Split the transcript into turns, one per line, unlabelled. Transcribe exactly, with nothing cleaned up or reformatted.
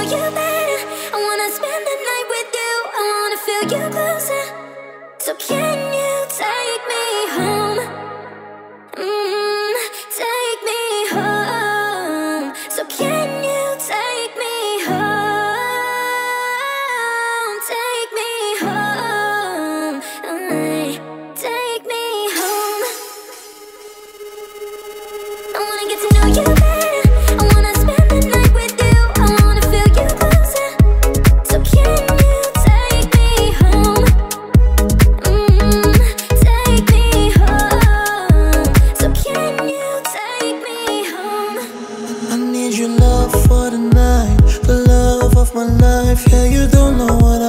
you better. I wanna spend the night with you. I wanna feel you closer. So can you take me home? Mm, take me home. So can you take me home? Take me home. Mm, take me home. I wanna get to know you better. I wanna spend the night with you. I wanna feel you closer. So can you take me home? Mm, take me home. So can you take me home?
I need your love for the night, the love of my life. Yeah, you don't know what I